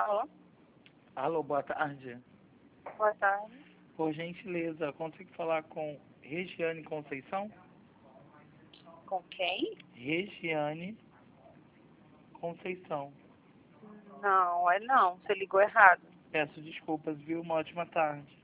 Alô? Alô, boa tarde. Boa tarde. Por gentileza, consigo falar com Regiane Conceição? Com quem? Regiane Conceição. Não, não. Você ligou errado. Peço desculpas, viu? Uma ótima tarde.